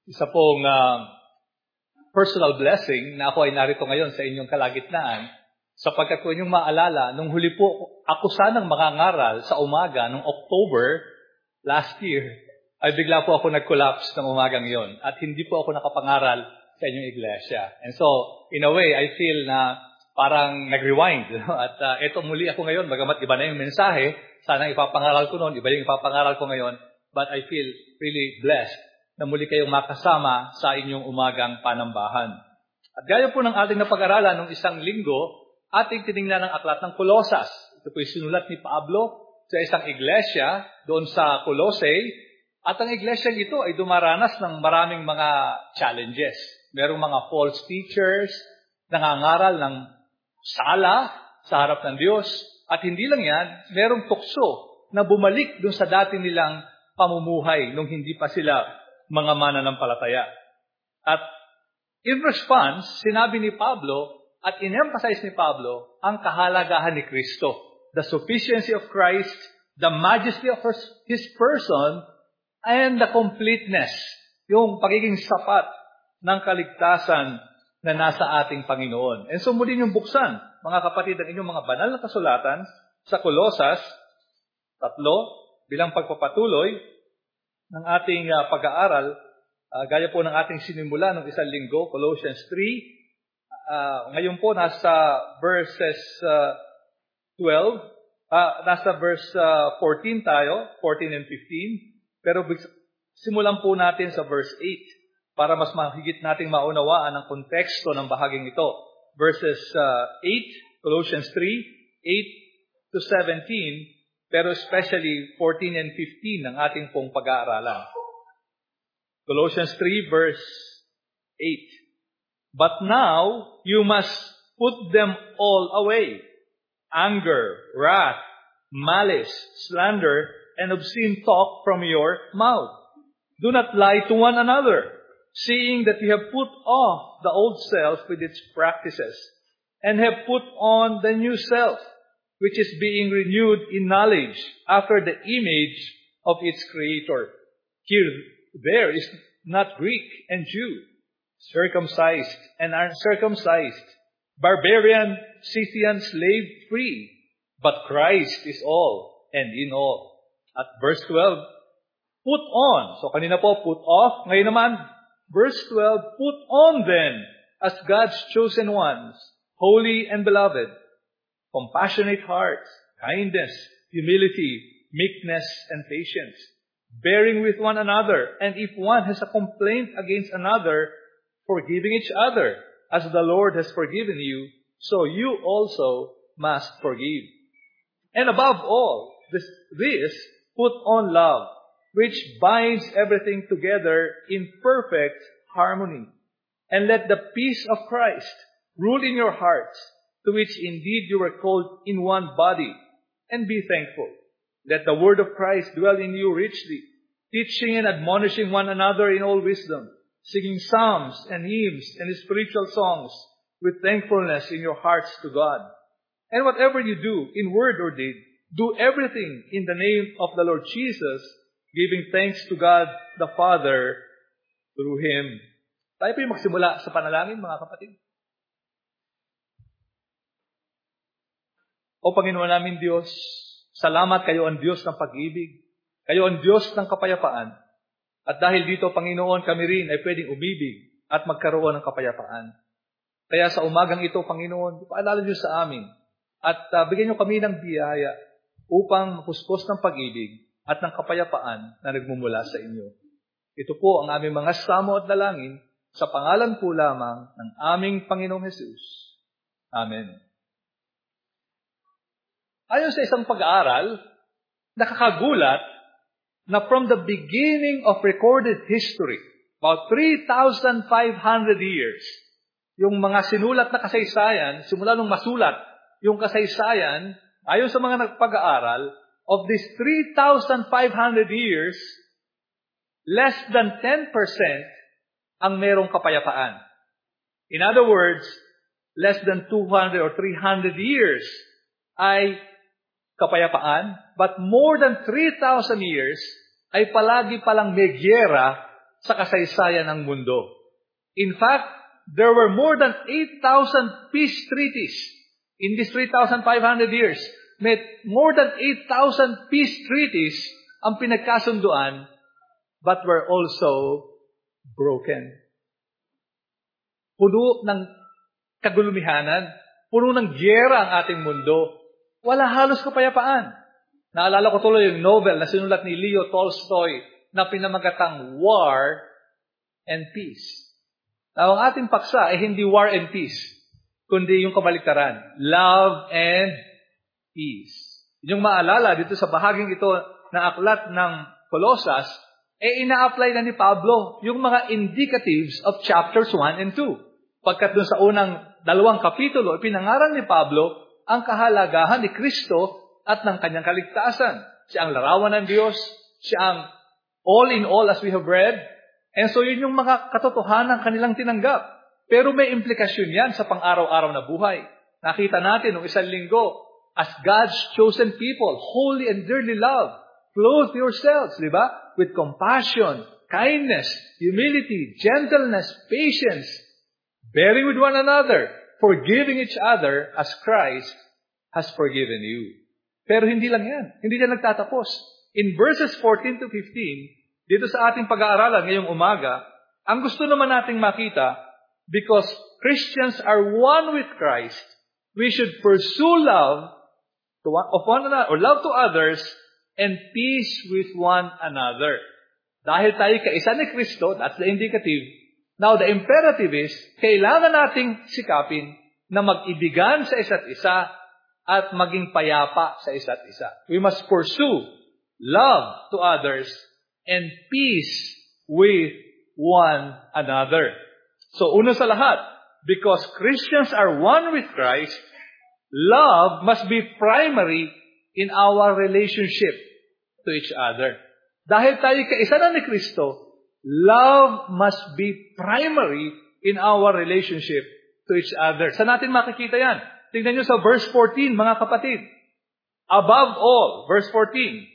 Isa pong personal blessing na ako ay narito ngayon sa inyong kalagitnaan sapagkat kung inyong maalala, nung huli po ako sanang mangangaral sa umaga noong October last year, ay bigla po ako nag-collapse ng umagang iyon at hindi po ako nakapangaral sa inyong iglesia. And so, in a way, I feel na parang nag-rewind. At eto muli ako ngayon, bagamat iba na yung mensahe, sana ipapangaral ko noon, iba yung ipapangaral ko ngayon, but I feel really blessed na muli kayong makasama sa inyong umagang panambahan. At gaya po ng ating napag-aralan nung isang linggo, ating tinignan ang aklat ng Kolosas. Ito po yung sinulat ni Pablo sa isang iglesia doon sa Colossae. At ang iglesia ito ay dumaranas ng maraming mga challenges. Merong mga false teachers, nangangaral ng sala sa harap ng Diyos. At hindi lang yan, merong tukso na bumalik doon sa dati nilang pamumuhay nung hindi pa sila mga mananampalataya. At in response, sinabi ni Pablo at in-emphasize ni Pablo ang kahalagahan ni Kristo. The sufficiency of Christ, the majesty of His person, and the completeness, yung pagiging sapat ng kaligtasan na nasa ating Panginoon. And so muli niyong buksan, mga kapatid, ang inyong mga banal na kasulatan sa Kolosas 3, bilang pagpapatuloy ng ating pag-aaral, gaya po ng ating sinimula ng isang linggo, Colossians 3. Ngayon po nasa verses 12, nasa verse 14 tayo, 14 and 15. Pero simulan po natin sa verse 8 para mas mahigit nating maunawaan ang konteksto ng bahaging ito. Verses 8, Colossians 3, 8 to 17, pero especially 14 and 15 ng ating pong pag-aaralan. Colossians 3 verse 8. But now you must put them all away. Anger, wrath, malice, slander, and obscene talk from your mouth. Do not lie to one another, seeing that you have put off the old self with its practices, and have put on the new self, which is being renewed in knowledge after the image of its Creator. Here, there is not Greek and Jew, circumcised and uncircumcised, barbarian, Scythian, slave free, but Christ is all and in all. At verse 12, put on. So kanina po, put off. Ngayon naman, verse 12, put on then as God's chosen ones, holy and beloved, compassionate hearts, kindness, humility, meekness, and patience, bearing with one another, and if one has a complaint against another, forgiving each other, as the Lord has forgiven you, so you also must forgive. And above all, this put on love, which binds everything together in perfect harmony. And let the peace of Christ rule in your hearts, to which indeed you were called in one body, and be thankful. Let the word of Christ dwell in you richly, teaching and admonishing one another in all wisdom, singing psalms and hymns and spiritual songs with thankfulness in your hearts to God. And whatever you do, in word or deed, do everything in the name of the Lord Jesus, giving thanks to God the Father through Him. Tayo po yung magsimula sa panalangin, mga kapatid. O Panginoon namin Diyos, salamat kayo ang Diyos ng pag-ibig. Kayo ang Diyos ng kapayapaan. At dahil dito, Panginoon, kami rin ay pwedeng umibig at magkaroon ng kapayapaan. Kaya sa umagang ito, Panginoon, paalala niyo sa amin at bigyan niyo kami ng biyaya upang mapuspos ng pag-ibig at ng kapayapaan na nagmumula sa inyo. Ito po ang aming mga samo at dalangin sa pangalan po lamang ng aming Panginoong Hesus. Amen. Ayon sa isang pag-aaral, nakakagulat na from the beginning of recorded history, about 3,500 years, yung mga sinulat na kasaysayan, simula nung masulat yung kasaysayan, ayon sa mga nagpag-aaral, of these 3,500 years, less than 10% ang merong kapayapaan. In other words, less than 200 or 300 years ay kapayapaan, but more than 3,000 years ay palagi palang may gyera sa kasaysayan ng mundo. In fact, there were more than 8,000 peace treaties in these 3,500 years. May more than 8,000 peace treaties ang pinagkasunduan, but were also broken. Puno ng kagulumihanan, puno ng gyera ang ating mundo. Wala halos kapayapaan. Naalala ko tuloy yung novel na sinulat ni Leo Tolstoy na pinamagatang War and Peace. Now, ang ating paksa ay hindi war and peace, kundi yung kabaliktaran, love and peace. Yung maalala dito sa bahaging ito na aklat ng Colossus, ina-apply na ni Pablo yung mga indicatives of chapters 1 and 2. Pagkat dun sa unang 2 kapitulo, pinangaral ni Pablo ang kahalagahan ni Kristo at ng kanyang kaligtasan. Siya ang larawan ng Diyos, siya ang all in all as we have read, and so yun yung mga katotohanan kanilang tinanggap. Pero may implikasyon yan sa pang-araw-araw na buhay. Nakita natin nung isang linggo, as God's chosen people, holy and dearly loved, clothe yourselves, di ba? With compassion, kindness, humility, gentleness, patience, bearing with one another, forgiving each other as Christ has forgiven you. Pero hindi lang yan. Hindi yan nagtatapos. In verses 14 to 15, dito sa ating pag-aaralan ngayong umaga, ang gusto naman nating makita, because Christians are one with Christ, we should pursue love of one another, or love to others, and peace with one another. Dahil tayo kaisa ni Kristo, that's the indicative. Now, the imperative is, kailangan nating sikapin na mag-ibigan sa isa't isa at maging payapa sa isa't isa. We must pursue love to others and peace with one another. So, una sa lahat, because Christians are one with Christ, love must be primary in our relationship to each other. Dahil tayo kaisa na ni Kristo, love must be primary in our relationship to each other. Saan natin makikita yan? Tingnan nyo sa verse 14, mga kapatid. Above all, verse 14,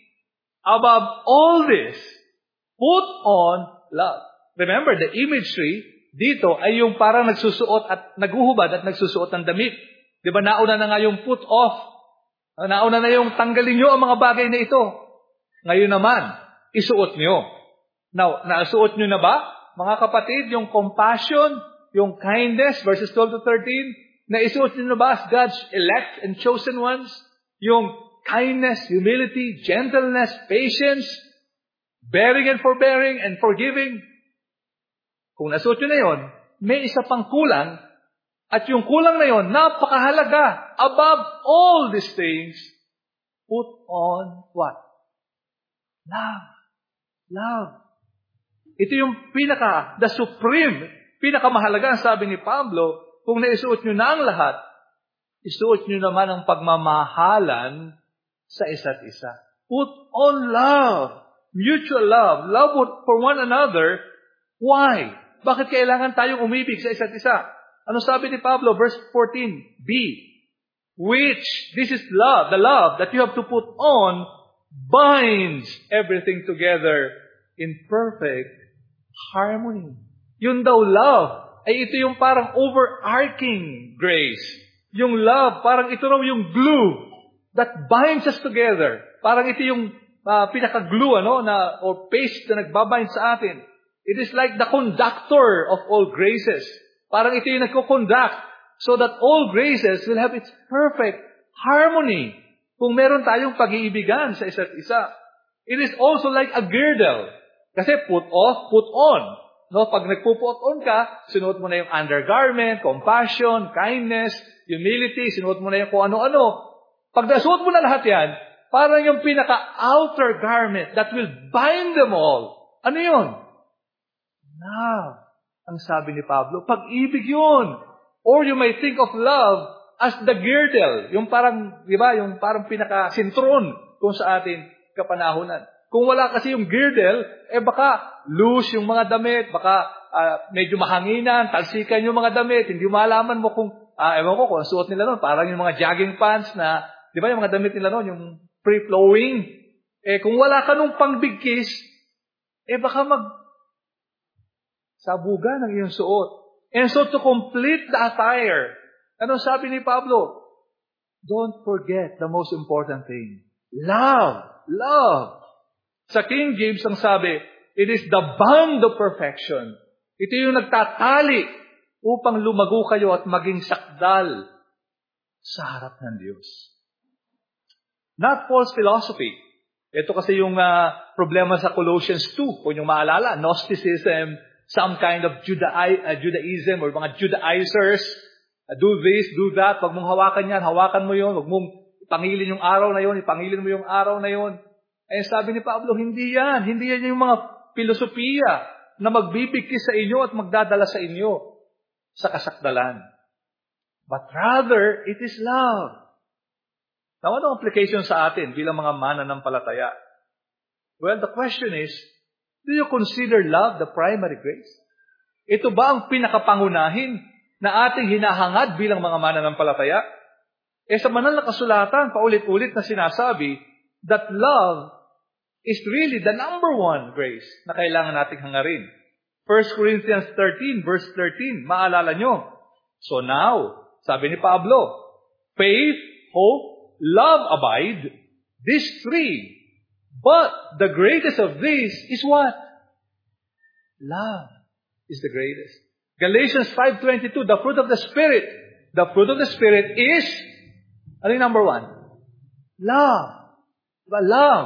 above all this, put on love. Remember, the imagery dito ay yung parang nagsusuot at naguhubad at nagsusuot ng damit. Di ba, nauna na nga yung put off. Nauna na yung tanggalin nyo ang mga bagay na ito. Ngayon naman, isuot nyo. Now, nasuot nyo na ba, mga kapatid, yung compassion, yung kindness, verses 12 to 13, naisuot nyo na ba as God's elect and chosen ones? Yung kindness, humility, gentleness, patience, bearing and forbearing and forgiving. Kung nasuot nyo na yon, may isa pang kulang. At yung kulang na yon, napakahalaga. Above all these things, put on what? Love. Love. Ito yung the supreme, pinakamahalaga, ang sabi ni Pablo, kung naisuot nyo na ang lahat, isuot nyo naman ang pagmamahalan sa isa't isa. Put on love. Mutual love. Love for one another. Why? Bakit kailangan tayong umibig sa isa't isa? Ano sabi ni Pablo? Verse 14b. Which, this is love, the love that you have to put on, binds everything together in perfect harmony. Yun daw love, ay ito yung parang overarching grace. Yung love, parang ito raw yung glue that binds us together. Parang ito yung pinaka-glue, or paste na nagbabind sa atin. It is like the conductor of all graces. Parang ito yung nagko-conduct so that all graces will have its perfect harmony. Kung meron tayong pag-iibigan sa isa't isa. It is also like a girdle. Kasi put off, put on. Pag nagpo-put on ka, sinuot mo na yung undergarment, compassion, kindness, humility, sinuot mo na yung kung ano-ano. Pag nasuot mo na lahat yan, parang yung pinaka-outer garment that will bind them all. Ano yun? Love. Ang sabi ni Pablo, pag-ibig yun. Or you may think of love as the girdle. Yung parang, di ba, yung parang pinaka-sintron kung sa atin kapanahunan. Kung wala kasi yung girdle, baka loose yung mga damit, baka medyo mahanginan, talsikan yung mga damit, hindi malaman mo kung, ewan ko kung ang suot nila noon, parang yung mga jogging pants na, di ba yung mga damit nila noon, yung free-flowing. Kung wala ka nung pangbigkis, baka Sabugan ang iyong suot. And so to complete the attire, ano sabi ni Pablo? Don't forget the most important thing. Love. Love. Sa King James ang sabi, it is the bond of perfection. Ito yung nagtatali upang lumago kayo at maging sakdal sa harap ng Diyos. Not false philosophy. Ito kasi yung problema sa Colossians 2. Kung yung maalala, Gnosticism, some kind of Judaism or mga Judaizers, do this, do that, wag mong hawakan yan, hawakan mo yun, wag mong ipangilin yung araw na yun, ipangilin mo yung araw na yun. Eh sabi ni Pablo, hindi yan yung mga filosofiya na magbibigti sa inyo at magdadala sa inyo sa kasakdalan. But rather, it is love. Now, ano ang application sa atin bilang mga mananampalataya? Well, the question is, do you consider love the primary grace? Ito ba ang pinakapangunahin na ating hinahangad bilang mga mananampalataya? Sa banal na kasulatan, paulit-ulit na sinasabi that love is really the number one grace na kailangan nating hangarin. 1 Corinthians 13, verse 13, maalala nyo. So now, sabi ni Pablo, faith, hope, love abide, these three. But the greatest of these is what? Love is the greatest. Galatians 5:22, the fruit of the Spirit. The fruit of the Spirit is, ano yung number one? Love. Diba? Love.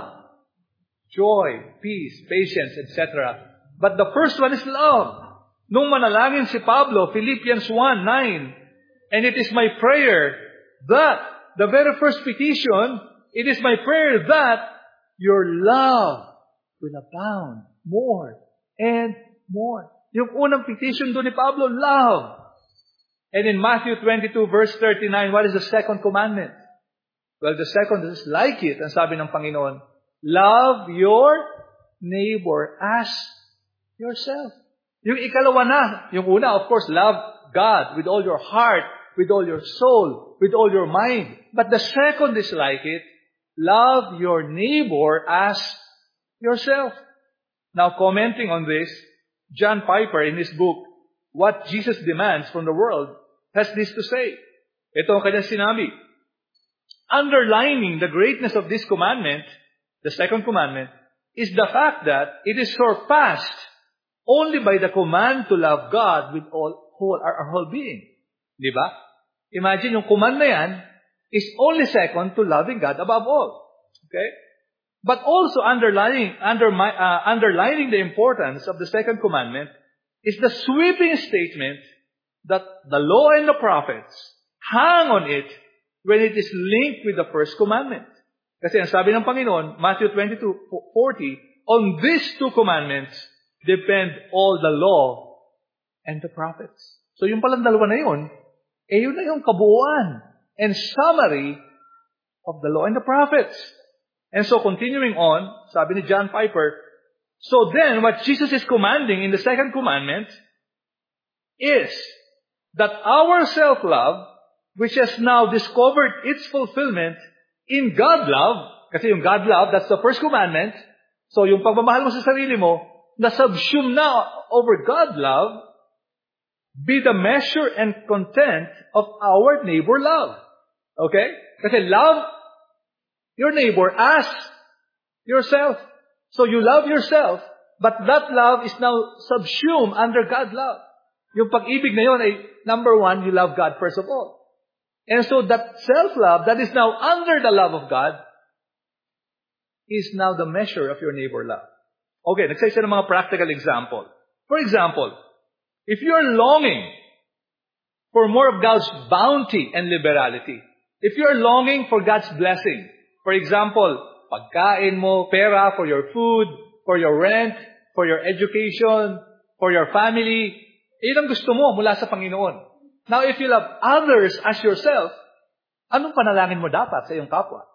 Joy, peace, patience, etc. But the first one is love. Nung manalangin si Pablo, Philippians 1:9, and it is my prayer that, the very first petition, it is my prayer that your love will abound more and more. Yung unang petition doon ni Pablo, love. And in Matthew 22, verse 39, what is the second commandment? Well, the second is like it. Ang sabi ng Panginoon, love your neighbor as yourself. Yung ikalawa na, yung una, of course, love God with all your heart, with all your soul, with all your mind. But the second is like it, love your neighbor as yourself. Now, commenting on this, John Piper, in his book, What Jesus Demands from the World, has this to say. Ito ang kanyang sinabi. Underlining the greatness of this commandment, the second commandment, is the fact that it is surpassed only by the command to love God with our whole being. Di ba? Imagine yung command na yan is only second to loving God above all. Okay? But also underlining the importance of the second commandment is the sweeping statement that the law and the prophets hang on it when it is linked with the first commandment. Kasi ang sabi ng Panginoon, Matthew 22:40, on these two commandments depend all the law and the prophets. So yung palang dalawa na yun, yun na yung kabuuan and summary of the law and the prophets. And so continuing on, sabi ni John Piper, so then what Jesus is commanding in the second commandment is that our self-love, which has now discovered its fulfillment in God love, kasi yung God love, that's the first commandment. So yung pagmamahal mo sa sarili mo, na-subsume na over God love, be the measure and content of our neighbor love. Okay? Kasi love your neighbor as yourself. So you love yourself, but that love is now subsumed under God love. Yung pag-ibig na yun ay, number one, you love God first of all. And so that self-love that is now under the love of God is now the measure of your neighbor love. Okay, nagsaysa ng mga practical example. For example, if you are longing for more of God's bounty and liberality, if you are longing for God's blessing, for example, pagkain mo, pera for your food, for your rent, for your education, for your family, yun ang gusto mo mula sa Panginoon. Now, if you love others as yourself, anong panalangin mo dapat sa iyong kapwa?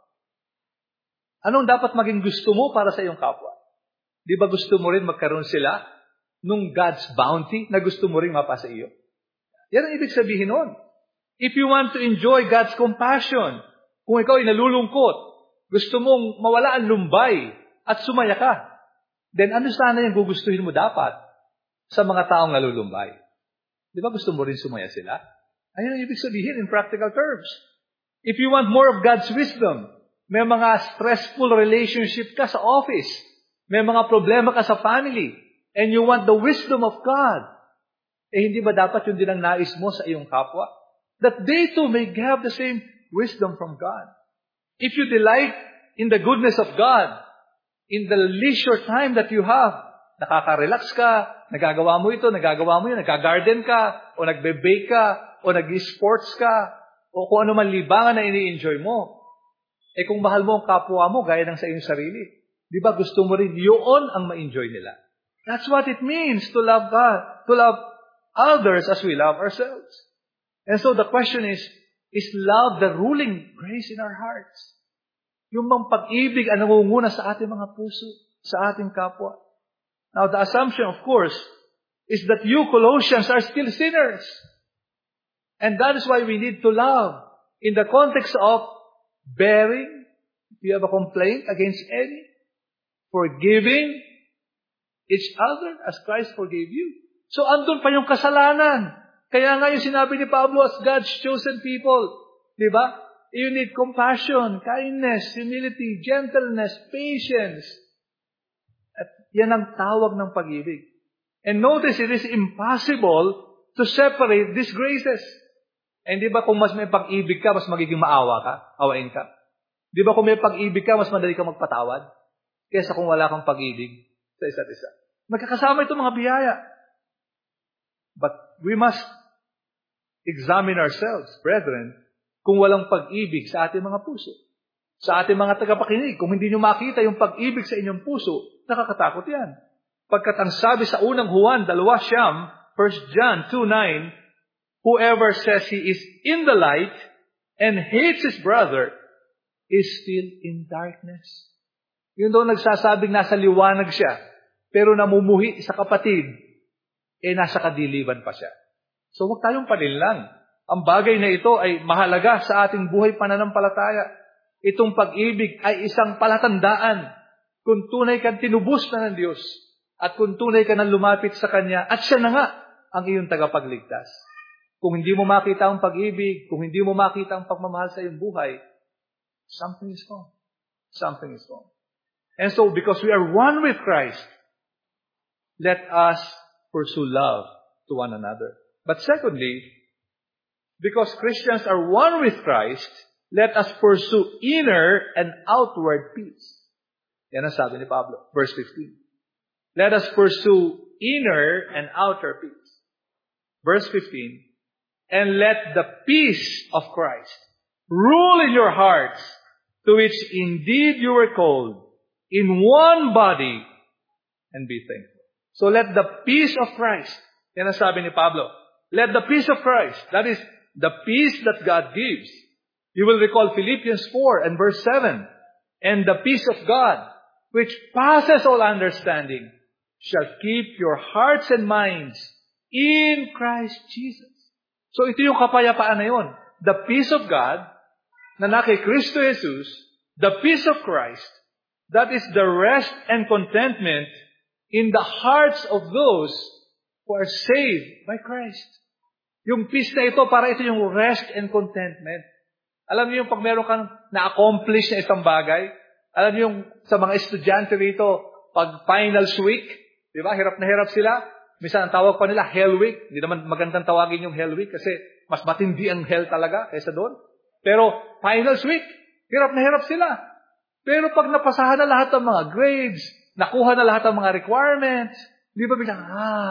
Anong dapat maging gusto mo para sa iyong kapwa? Di ba gusto mo rin magkaroon sila nung God's bounty na gusto mo rin mapasa iyo? Yan ang ibig sabihin nun. If you want to enjoy God's compassion, kung ikaw ay nalulungkot, gusto mong mawala ang lumbay at sumaya ka, then ano sana yung gugustuhin mo dapat? sa mga taong nalulumbay. Di ba gusto mo rin sumaya sila? Ayun ang ibig sabihin in practical terms. If you want more of God's wisdom, may mga stressful relationship ka sa office, may mga problema ka sa family, and you want the wisdom of God, hindi ba dapat yun din ang nais mo sa iyong kapwa? That they too may have the same wisdom from God. If you delight in the goodness of God, in the leisure time that you have, nakaka-relax ka, nagagawa mo ito, nagagawa mo yun, nagka-garden ka, o nagbe-bake ka, o nag-sports ka, o kung ano man libangan na ini-enjoy mo. Kung mahal mo ang kapwa mo, gaya ng sa iyong sarili, di ba gusto mo rin yun ang ma-enjoy nila? That's what it means to love God, to love others as we love ourselves. And so the question is love the ruling grace in our hearts? Yung mang pag-ibig ang nangunguna sa ating mga puso, sa ating kapwa. Now, the assumption, of course, is that you Colossians are still sinners. And that is why we need to love in the context of bearing, if you have a complaint against any, forgiving each other as Christ forgave you. So, andun pa yung kasalanan. Kaya nga yung sinabi ni Pablo as God's chosen people. Di ba? You need compassion, kindness, humility, gentleness, patience. At yan ang tawag ng pag-ibig. And notice, it is impossible to separate these graces. And di ba kung mas may pag-ibig ka, mas magiging maawa ka, awain ka? Di ba kung may pag-ibig ka, mas madali ka magpatawad? Kaysa kung wala kang pag-ibig sa isa't isa. Magkakasama itong mga biyaya. But we must examine ourselves, brethren, kung walang pag-ibig sa ating mga puso. Sa ating mga tagapakinig, kung hindi nyo makita yung pag-ibig sa inyong puso, nakakatakot yan. Pagkat ang sabi sa unang Juan 2:9, 1 John 2:9, whoever says he is in the light and hates his brother is still in darkness. Yun daw nagsasabing nasa liwanag siya, pero namumuhi sa kapatid, nasa kadiliman pa siya. So huwag tayong paninlang. Ang bagay na ito ay mahalaga sa ating buhay pananampalataya. Itong pag-ibig ay isang palatandaan kung tunay kang tinubos na ng Diyos at kung tunay ka na lumapit sa Kanya at siya na nga ang iyong tagapagligtas. Kung hindi mo makita ang pag-ibig, kung hindi mo makita ang pagmamahal sa iyong buhay, something is wrong. Something is wrong. And so, because we are one with Christ, let us pursue love to one another. But secondly, because Christians are one with Christ, let us pursue inner and outward peace. Yan ang sabi ni Pablo, verse 15. Let us pursue inner and outer peace. Verse 15, and let the peace of Christ rule in your hearts, to which indeed you were called, in one body, and be thankful. So let the peace of Christ, yan ang sabi ni Pablo, let the peace of Christ, that is, the peace that God gives. You will recall Philippians 4 and verse 7. And the peace of God, which passes all understanding, shall keep your hearts and minds in Christ Jesus. So ito yung kapayapaan na yun. The peace of God, na kay Kristo Jesus, the peace of Christ, that is the rest and contentment in the hearts of those who are saved by Christ. Yung peace na ito, para ito yung rest and contentment. Alam niyo yung pag meron kang na-accomplish na isang bagay, alam niyo yung sa mga estudyante rito, pag finals week, di ba, hirap na hirap sila. Minsan ang tawag pa nila Hell Week. Hindi naman magandang tawagin yung Hell Week kasi mas matindi ang hell talaga kaysa doon. Pero finals week, hirap na hirap sila. Pero pag napasahan na lahat ng mga grades, nakuha na lahat ng mga requirements, di ba biglang,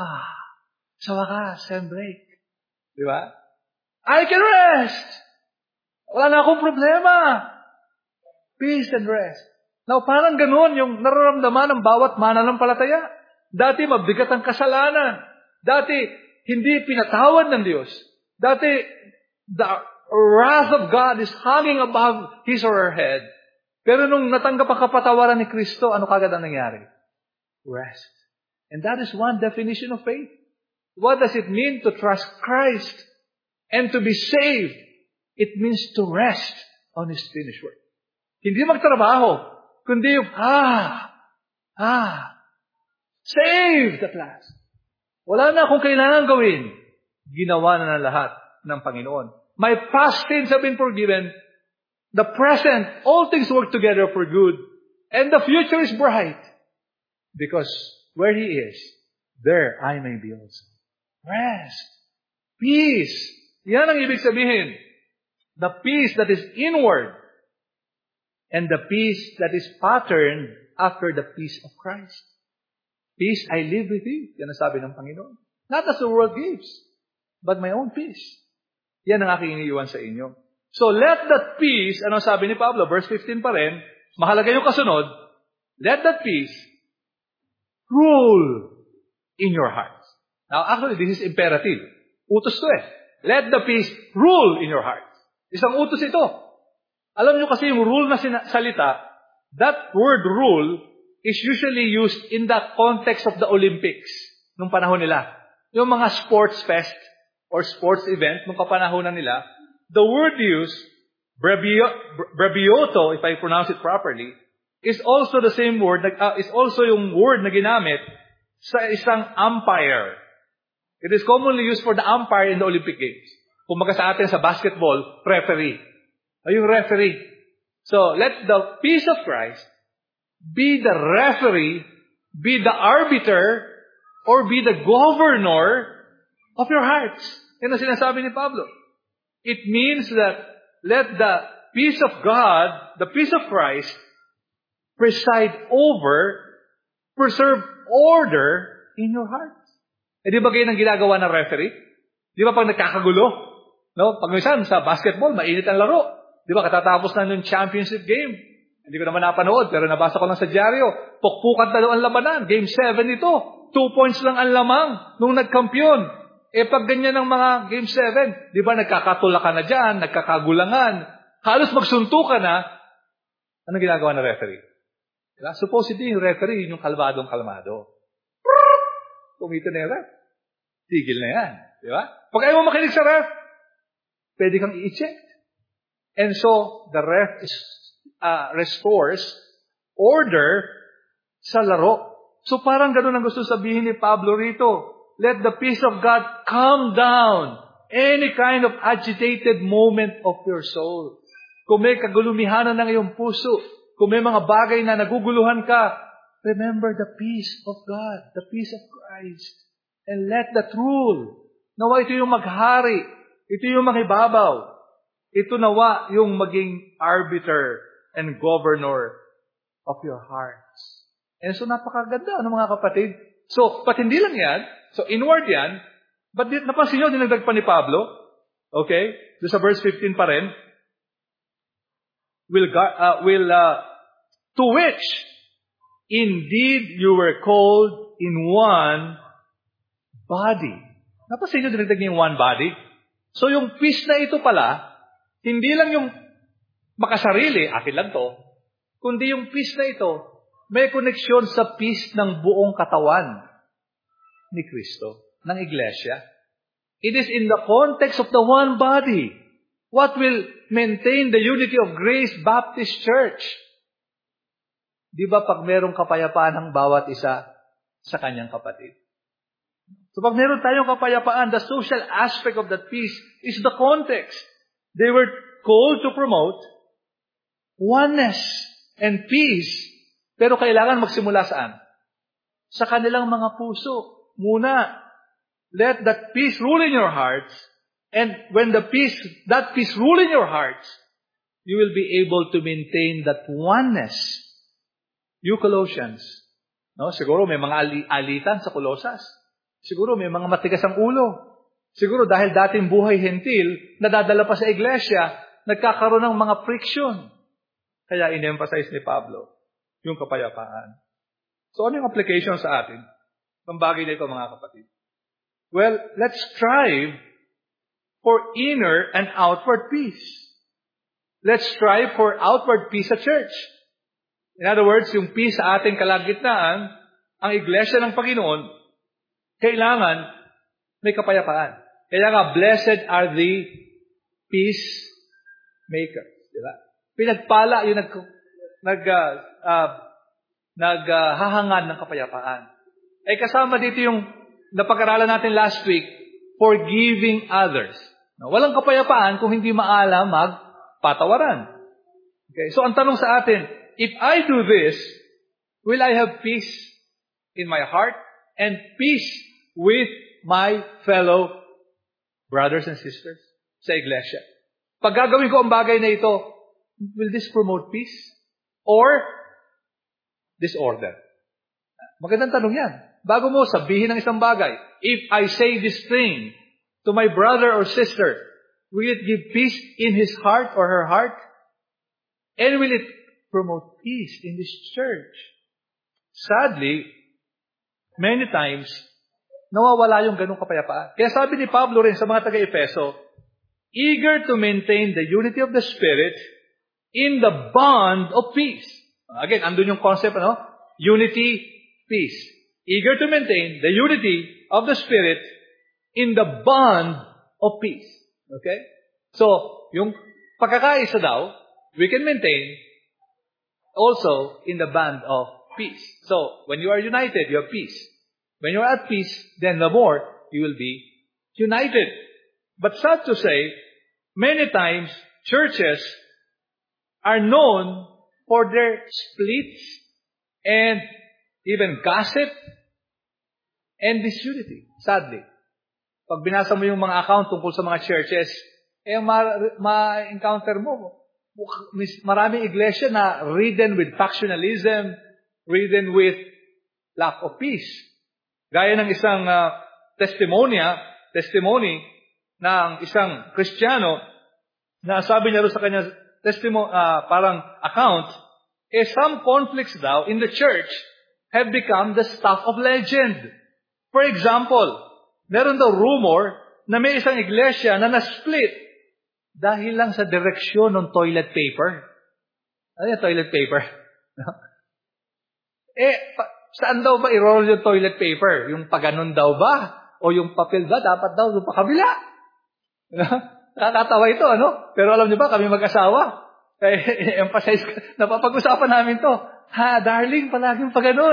sa wakas, sem break. Di ba? I can rest. Wala na akong problema. Peace and rest. Now, parang ganun yung nararamdaman ng bawat mananampalataya. Dati, mabigat ang kasalanan. Dati, hindi pinatawad ng Diyos. Dati, the wrath of God is hanging above his or her head. Pero nung natanggap ang kapatawaran ni Kristo, ano kagad ang nangyari? Rest. And that is one definition of faith. What does it mean to trust Christ and to be saved? It means to rest on His finished work. Hindi magtrabaho, kundi yung, saved at last. Wala na akong kailangan gawin. Ginawa na ng lahat ng Panginoon. My past sins have been forgiven. The present, all things work together for good. And the future is bright. Because where He is, there I may be also. Rest. Peace. Yan ang ibig sabihin. The peace that is inward. And the peace that is patterned after the peace of Christ. Peace I live with you. Yan ang sabi ng Panginoon. Not as the world gives, but my own peace. Yan ang aking iniiwan sa inyo. So let that peace, ano sabi ni Pablo, verse 15 pa rin, mahalaga yung kasunod, let that peace rule in your hearts. Now actually, this is imperative. Utos to eh. Let the peace rule in your hearts. Isang utos ito. Alam nyo kasi yung rule na salita, that word rule is usually used in the context of the Olympics nung panahon nila. Yung mga sports fest or sports event nung kapanahonan nila, the word used, brevioto, if I pronounce it properly, is also the same word, is also yung word na ginamit sa isang umpire. It is commonly used for the umpire in the Olympic Games. Kumbaga sa atin sa basketball, referee. Yung referee. So, let the peace of Christ be the referee, be the arbiter, or be the governor of your hearts. Yan ang sinasabi ni Pablo. It means that let the peace of God, the peace of Christ, preside over, preserve order in your hearts. Eh di ba ganyan ang ginagawa ng referee? Di ba pag nagkakagulo? No? Pag minsan sa basketball, mainit ang laro. Di ba katatapos na yung championship game? Hindi ko naman napanood, pero nabasa ko lang sa dyaryo. Pukpukan talo ang labanan. Game 7 ito. 2 points lang ang lamang nung nagkampiyon. Eh pag ganyan ng mga Game 7, di ba nagkakatulakan na dyan, nagkakagulangan, halos magsuntukan na, anong ginagawa ng referee? Diba? Supposedly yung referee, yung kalmadong-kalmado. Kumito na yung ref. Tigil na yan. Di ba? Pag ayaw mo makinig sa ref, pwede kang i-check. And so, the ref restores order sa laro. So parang ganun ang gusto sabihin ni Pablo rito. Let the peace of God calm down any kind of agitated moment of your soul. Kung may kagulumihanan ng iyong puso, kung may mga bagay na naguguluhan ka, remember the peace of God, the peace of Christ. And let that rule. Nawa ito yung maghari. Ito yung makibabaw. Ito nawa yung maging arbiter and governor of your hearts. And so napakaganda, ano mga kapatid? So, pat hindi lang yan. So, inward yan. But napansin nyo, dinagdag pa ni Pablo. Okay? Doon sa verse 15 pa rin. To which, indeed, you were called in one body. Napansin nyo, dinagdag niya yung one body. So, yung peace na ito pala, hindi lang yung makasarili, akin lang to, kundi yung peace na ito, may koneksyon sa peace ng buong katawan ni Kristo, ng Iglesia. It is in the context of the one body. What will maintain the unity of Grace Baptist Church? Di ba pag merong kapayapaan ng bawat isa sa kanyang kapatid? So pag meron tayong kapayapaan, the social aspect of that peace is the context. They were called to promote oneness and peace. Pero kailangan magsimula saan? Sa kanilang mga puso. Muna, let that peace rule in your hearts. And when that peace rule in your hearts, you will be able to maintain that oneness. You Colossians, no? Siguro may mga alitan sa Colosas. Siguro may mga matigas ang ulo. Siguro dahil dating buhay hentil, nadadala pa sa iglesia, nagkakaroon ng mga friction. Kaya in-emphasize ni Pablo yung kapayapaan. So ano yung application sa atin? Ang bagay na ito, mga kapatid. Well, let's strive for inner and outward peace. Let's strive for outward peace sa church. In other words, yung peace sa ating kalagitnaan, ang iglesia ng Panginoon, kailangan may kapayapaan. Kaya nga, blessed are the peacemakers. Diba? Pinagpala yung naghahangad ng kapayapaan. Ay kasama dito yung napag-aralan natin last week, forgiving others. Walang kapayapaan kung hindi maalam magpatawaran. Okay, so ang tanong sa atin, if I do this, will I have peace in my heart and peace with my fellow brothers and sisters sa iglesia? Pag gagawin ko ang bagay na ito, will this promote peace or disorder? Magandang tanong yan. Bago mo sabihin ng isang bagay, if I say this thing to my brother or sister, will it give peace in his heart or her heart? And will it promote peace in this church? Sadly, many times, nawawala yung ganung kapayapaan. Kaya sabi ni Pablo rin sa mga taga-Efeso, eager to maintain the unity of the Spirit in the bond of peace. Again, andun yung concept, unity, peace. Eager to maintain the unity of the Spirit in the bond of peace. Okay? So, yung pagkakaisa daw, we can maintain also in the band of peace. So, when you are united, you have peace. When you are at peace, then the more you will be united. But sad to say, many times, churches are known for their splits and even gossip and disunity. Sadly. Pag binasa mo yung mga account tungkol sa mga churches, ma-encounter mo, maraming iglesia na ridden with factionalism, ridden with lack of peace. Gaya ng isang testimony ng isang Kristiyano na sabi niya rin sa kanya parang account, some conflicts daw in the church have become the stuff of legend. For example, meron daw rumor na may isang iglesia na na-split dahil lang sa direksyon ng toilet paper. Ano yung toilet paper? Saan daw ba i-roll yung toilet paper? Yung paganon daw ba? O yung papel ba? Dapat daw yung pakabila. Nakakatawa ito, Pero alam niyo ba, kami mag-asawa. Emphasize, napapag-usapan namin to. Darling, palaging paganon,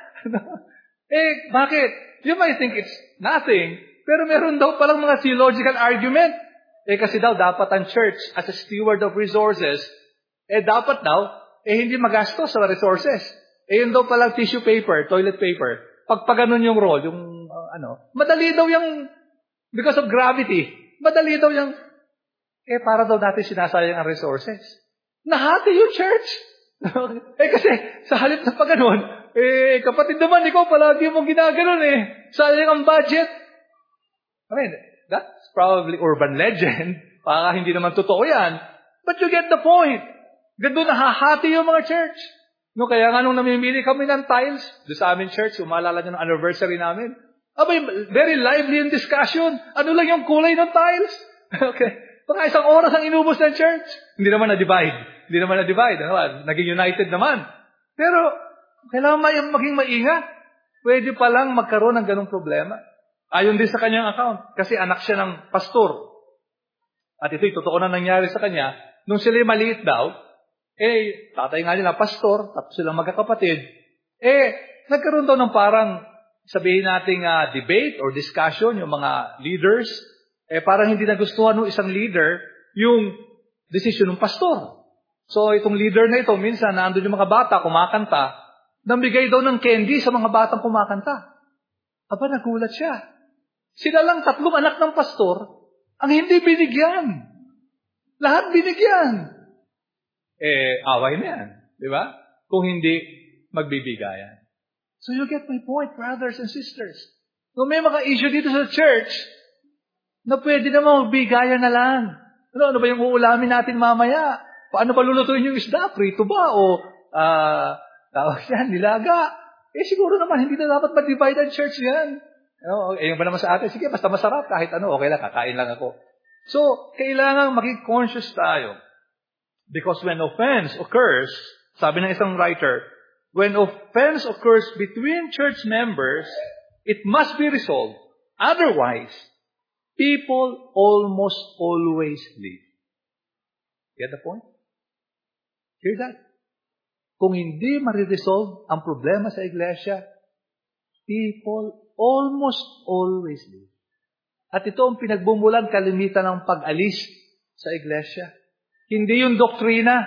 bakit? You might think it's nothing, pero meron daw palang mga theological argument. Kasi daw, dapat ang church, as a steward of resources, dapat daw, hindi magastos sa resources. Yun daw palang tissue paper, toilet paper. Pag paganon yung roll, madali daw yung, because of gravity, madali daw yung, para daw natin sinasayang ang resources. Nahati yung church. Kasi, sa halip na paganon, kapatid naman, ikaw palagi mong ginaganon sayang ang budget. I mean, that's probably urban legend. Baka hindi naman totoo yan. But you get the point. Gando nahahati yung mga church. Kaya nga nung namimili kami ng tiles, doon sa amin church, umalala nyo ng anniversary namin. Very lively yung discussion. Ano lang yung kulay ng tiles? Okay. Baka isang oras ang inubos ng church. Hindi naman na-divide. Naging united naman. Pero, kailangan maging maingat. Pwede palang magkaroon ng ganong problema. Ayon din sa kanyang account. Kasi anak siya ng pastor. At ito'y totoo na nangyari sa kanya. Nung sila'y maliit daw, tatay nga nila pastor, tapos silang magkakapatid. Nagkaroon daw ng parang, sabihin nating debate or discussion, yung mga leaders, parang hindi nagustuhan ng isang leader yung decision ng pastor. So, itong leader na ito, minsan, nandun yung mga bata, kumakanta, namigay daw ng candy sa mga batang kumakanta. Nagulat siya. Sila lang 3 anak ng pastor ang hindi binigyan. Lahat binigyan. Away na yan. Di ba? Kung hindi magbibigayan. So you get my point, brothers and sisters. Kung may mga issue dito sa church, na pwede naman magbigayan na lang. Ano ba yung uulamin natin mamaya? Paano ba lulutuin yung isda? Prito ba? O tawag yan, nilaga. Siguro naman, hindi na dapat mag-divide ang church yan. Yung ba naman sa atin? Sige, basta masarap. Kahit okay lang, kakain lang ako. So, kailangan maging conscious tayo. Because when offense occurs, sabi ng isang writer, when offense occurs between church members, it must be resolved. Otherwise, people almost always leave. Get the point? Hear that? Kung hindi mariresolve ang problema sa iglesia, people almost always live. At ito ang pinagbumulan kalimitan ng pag-alis sa iglesia. Hindi yung doktrina,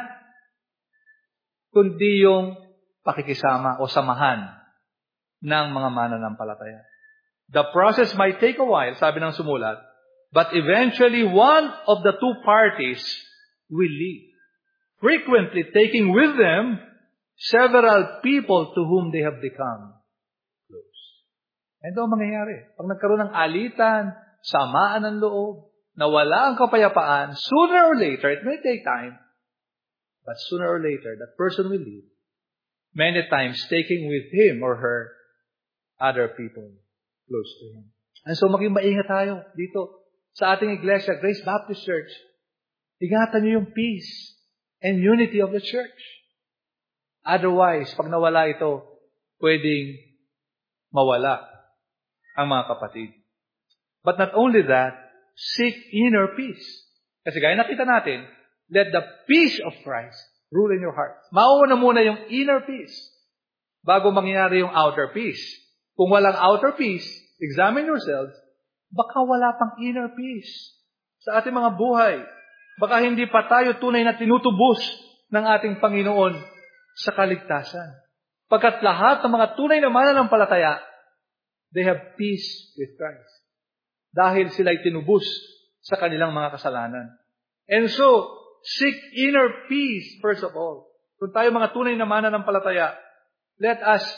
kundi yung pakikisama o samahan ng mga mananampalataya. The process might take a while, sabi ng sumulat, but eventually one of the two parties will leave, frequently taking with them several people to whom they have become close. Ito ang mangyayari. Pag nagkaroon ng alitan, samaan ng loob, nawala ang kapayapaan, sooner or later, it may take time, but sooner or later, that person will leave. Many times, taking with him or her other people close to him. And so, maging maingat tayo dito sa ating iglesia, Grace Baptist Church. Ingatan niyo yung peace and unity of the church. Otherwise, pag nawala ito, pwedeng mawala ang mga kapatid. But not only that, seek inner peace. Kasi gaya nakita natin, let the peace of Christ rule in your heart. Mauuna muna yung inner peace bago mangyari yung outer peace. Kung walang outer peace, examine yourselves, baka wala pang inner peace sa ating mga buhay. Baka hindi pa tayo tunay na tinutubos ng ating Panginoon sa kaligtasan. Pagkat lahat ng mga tunay na mananampalataya, they have peace with Christ. Dahil sila'y tinubos sa kanilang mga kasalanan. And so, seek inner peace first of all. Kung tayo mga tunay na mananampalataya, let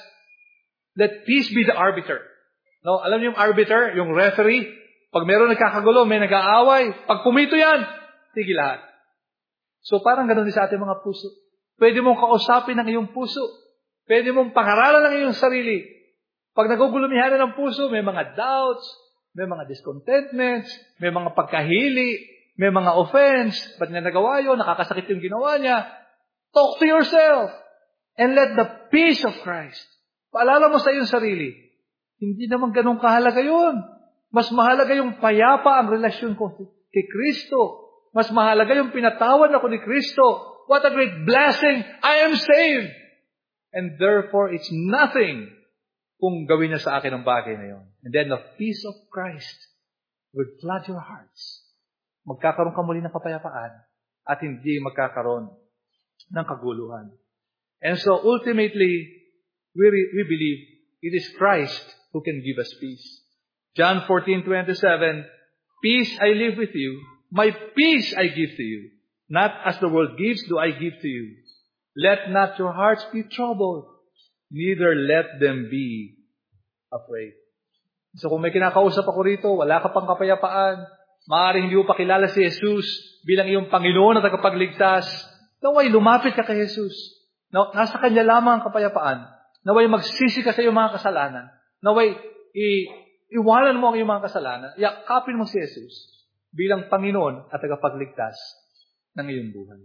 peace be the arbiter. No, alam niyo yung arbiter, yung referee? Pag meron nagkakagulo, may nag-aaway, pag pumito yan, tigil lahat. So parang ganun din sa ating mga puso. Pwede mong kausapin ang iyong puso. Pwede mong pangaralan ang iyong sarili. Pag nagugulumihan ng puso, may mga doubts, may mga discontentments, may mga pagkahili, may mga offense. Ba't niya nagawa yun? Nakakasakit yung ginawa niya. Talk to yourself and let the peace of Christ. Paalala mo sa iyong sarili, hindi naman ganun kahalaga yun. Mas mahalaga yung payapa ang relasyon ko kay Kristo. Mas mahalaga yung pinatawad ako ni Kristo. What a great blessing! I am saved! And therefore, it's nothing kung gawin niya sa akin ang bagay na yun. And then the peace of Christ will flood your hearts. Magkakaroon ka muli ng kapayapaan at hindi magkakaroon ng kaguluhan. And so ultimately, we believe it is Christ who can give us peace. John 14:27, peace I leave with you, my peace I give to you. Not as the world gives, do I give to you. Let not your hearts be troubled, neither let them be afraid. So kung may kinakausap ako rito, wala ka pang kapayapaan, maaaring hindi mo pa kilala si Jesus bilang iyong Panginoon at tagapagligtas, naway lumapit ka kay Jesus. Nasa Kanya lamang ang kapayapaan. Naway magsisi ka sa iyong mga kasalanan. Naway iwanan mo ang iyong mga kasalanan. Yakapin mo si Jesus bilang Panginoon at tagapagligtas ng iyong buhay.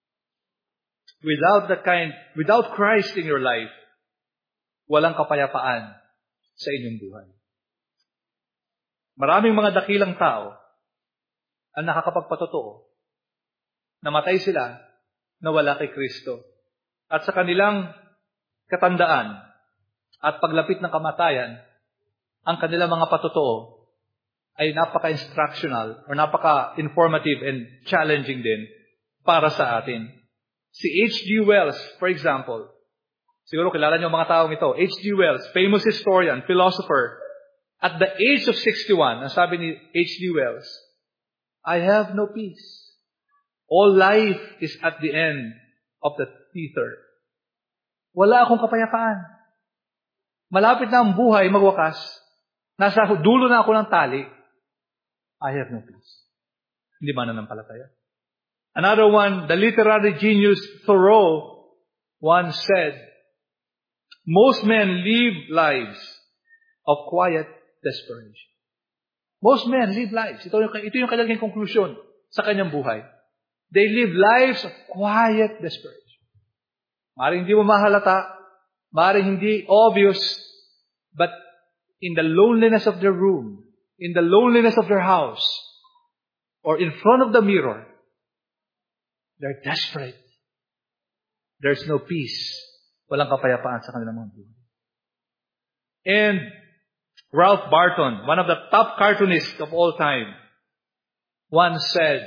Without Christ in your life, walang kapayapaan sa inyong buhay. Maraming mga dakilang tao ang nakakapagpatotoo. Namatay sila na wala kay Kristo. At sa kanilang katandaan at paglapit ng kamatayan, ang kanilang mga patotoo ay napaka-instructional or napaka-informative and challenging din para sa atin. Si H.G. Wells, for example, siguro kilala niyo ang mga taong ito. H.G. Wells, famous historian, philosopher, at the age of 61, ang sabi ni H.G. Wells, I have no peace. All life is at the end of the tether. Wala akong kapayapaan. Malapit na ang buhay magwakas. Nasa dulo na ako ng tali. I have no peace. Hindi mananampalataya. Another one, the literary genius Thoreau once said, most men live lives of quiet desperation. Most men live lives. Ito yung kanyang conclusion sa kanyang buhay. They live lives of quiet desperation. Maring hindi mo mahalata, maring hindi obvious, but in the loneliness of their room, in the loneliness of their house, or in front of the mirror, they're desperate. There's no peace. Walang kapayapaan sa kanilang mga buhay. And Ralph Barton, one of the top cartoonists of all time, once said,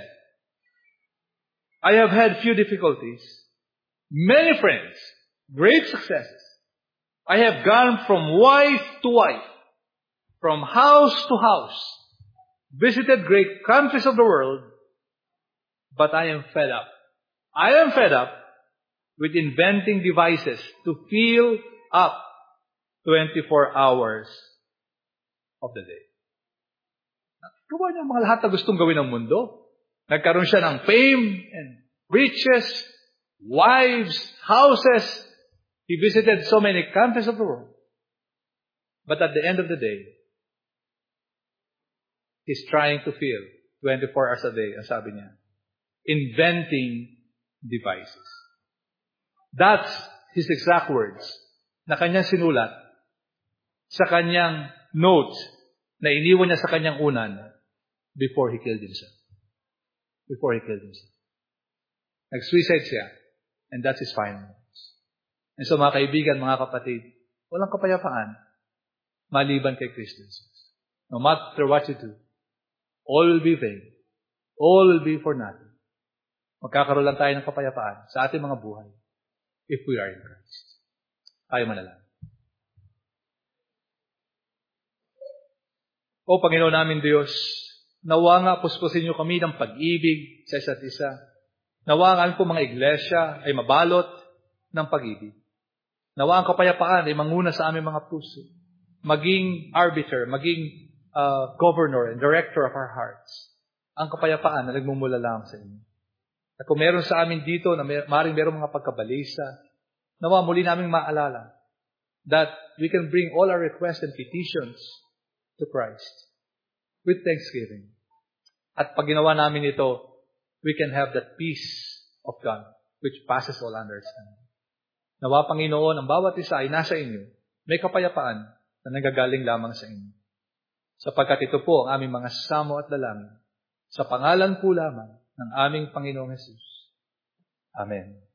I have had few difficulties, many friends, great successes. I have gone from wife to wife, from house to house, visited great countries of the world, but I am fed up. I am fed up with inventing devices to fill up 24 hours of the day. Gawa niya mga lahat na gustong gawin ng mundo. Nagkaroon siya ng fame and riches, wives, houses. He visited so many countries of the world. But at the end of the day, he's trying to fill 24 hours a day, ang sabi niya, inventing devices. That's his exact words na kanyang sinulat sa kanyang notes na iniwan niya sa kanyang unan before he killed himself. Before he killed himself. Nag-suicide siya. And that's his final words. And so mga kaibigan, mga kapatid, walang kapayapaan maliban kay Kristo Jesus. No matter what you do, all will be vain. All will be for nothing. Magkakaroon lang tayo ng kapayapaan sa ating mga buhay if we are in Christ. Tayo manalangin. O Panginoon namin Diyos, nawa nga puspusin niyo kami ng pag-ibig sa isa't isa. Nawa nga po mga iglesia ay mabalot ng pag-ibig. Nawa ang kapayapaan ay manguna sa aming mga puso. Maging arbiter, maging governor and director of our hearts. Ang kapayapaan na nagmumula lang sa inyo. At kung meron sa amin dito na maaaring meron mga pagkabalisa, nawa muli naming maalala that we can bring all our requests and petitions to Christ with thanksgiving. At pag ginawa namin ito, we can have that peace of God which passes all understanding. Nawa Panginoon, ang bawat isa ay nasa inyo, may kapayapaan na nagagaling lamang sa inyo. Sapagkat ito po ang aming mga sasamo at dalangin sa pangalan po lamang ng aming Panginoong Jesus. Amen.